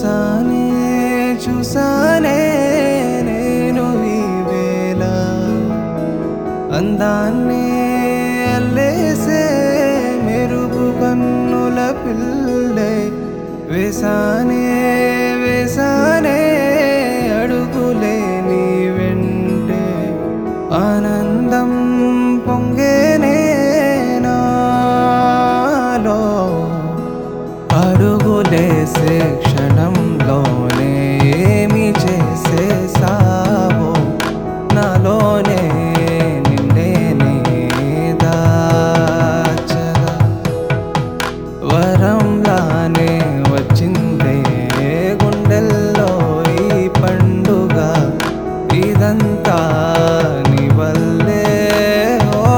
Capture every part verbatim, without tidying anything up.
చూసానే చూసానే నేను ఈ వేళ అందాన్నే అల్లేసే మెరుపు కన్నుల పిల్లే వేసానే వేసానే అడుగులే నీ వెంటే ఆనందం పొంగేనే నాలో అడుగులేసే క్షణంలోనే ఏమి చేసేసావో నాలోనే నిన్నేనే దాచగా వరంలానే వచ్చిందే గుండెల్లో ఈ పండుగ ఇదంతా నీ వల్లే ఓ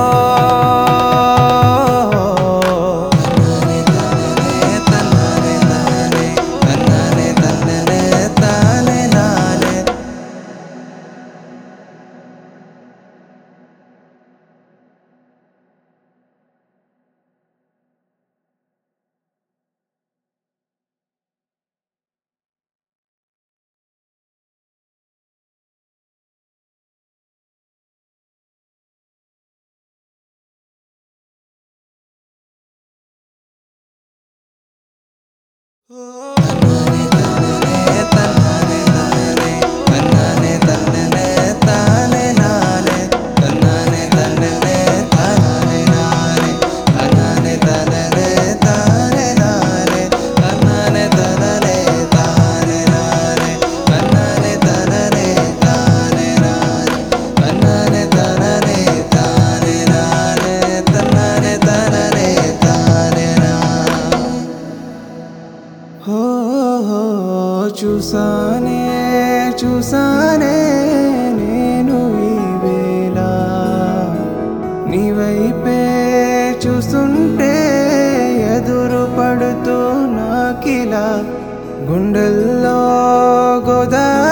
తన్ననే తన్ననే తన్ననే తన్ననే తానే నానే తన్ననే తన్ననే తన్ననే తన్ననే తన్ననే తానే నానే తన్ననే తన్ననే తానే నానే తన్ననే తన్ననే తానే నానే తన్ననే తన్ననే తానే నానే తన్ననే తన్ననే తానే నానే తన్ననే తన్ననే తానే నానే తన్ననే తన్ననే తానే నా హో చూసానే చూసానే నేను ఈ వేళ నీ వైపే చూస్తుంటే ఎదురు పడుతూ నాకిలా గుండెల్లో గోదా